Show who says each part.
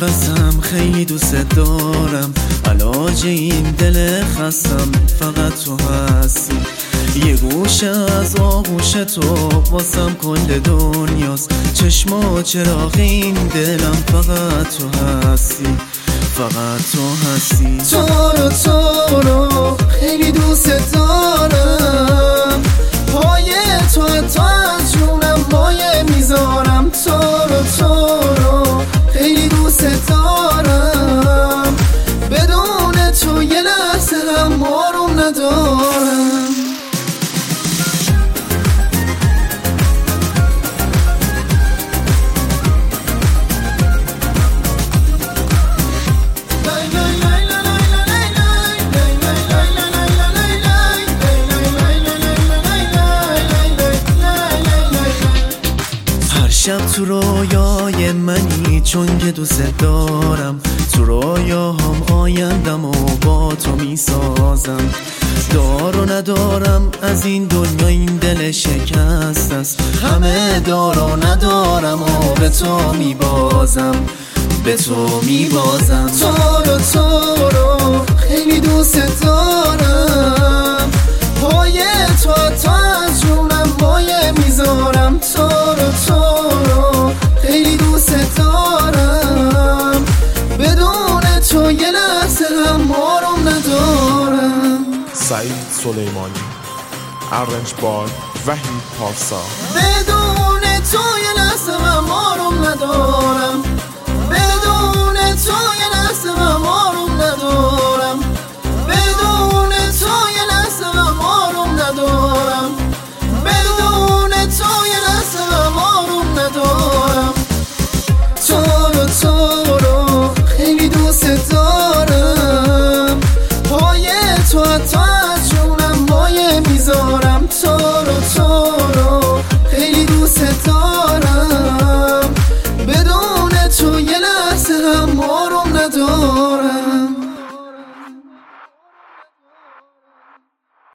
Speaker 1: قسم خیلی دوست دارم، علاج این دل خستم فقط تو هستی. یه گوشه از آغوش تو واسم کل دنیاست، چشما چراغ این دلم فقط تو هستی، فقط تو هستی.
Speaker 2: تو رو خیلی دوست دارم، پای تو از جونم مایه میذارم. تو رو خیلی دوست دارم، بدون تو یه لحظه هم آروم ندارم.
Speaker 1: شب تو رویای منی چون که دوست دارم، تو رویاهام آیندم و با تو میسازم. دار و ندارم از این دنیا، این دل شکست است، همه دار و ندارم و به تو میبازم، به تو میبازم.
Speaker 2: تو رو خیلی دوست دارم، پای تو از جونم مایه میذارم. تو رو خیلی دوست دارم، بدون تو یه لحظه هم آروم ندارم.
Speaker 3: سعید سلیمانی، ارنج بار، وحید پارسا.